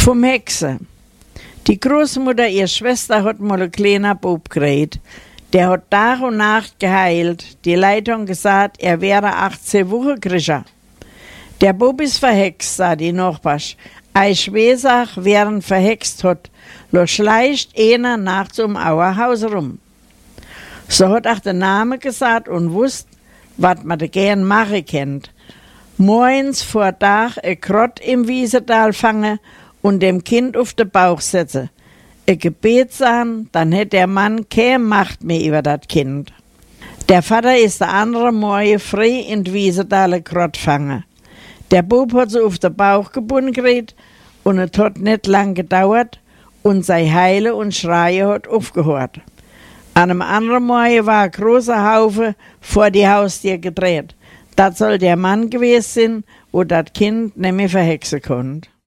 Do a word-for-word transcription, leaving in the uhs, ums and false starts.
Vom Hexe. Die Großmutter, ihre Schwester, hat mal einen kleinen Bub gekriegt. Der hat Tag und Nacht geheilt. Die Leute haben gesagt, er wäre achtzehn Wochen Krischer. Der Bub ist verhext, sagt die Nachbars. Ein Schwesach, wer ihn verhext hat, lo schleicht einer nachts um our Haus rum. So hat auch der Name gesagt und wusst, was man da gern machen kennt. Morgens vor Tag ein Krott im Wiesental fangen und dem Kind auf den Bauch setzen. Ein Gebet sagen, dann hätte der Mann keine Macht mehr über das Kind. Der Vater ist der andere Morgen früh in die Wiesental ein Krott fangen. Der Bub hat so auf den Bauch gebunden gekriegt und es hat nicht lang gedauert und sein Heile und Schreien hat aufgehört. An einem anderen Morgen war ein großer Haufe vor die Haustür gedreht. Das soll der Mann gewesen sein, wo das Kind nicht mehr verhexen konnte.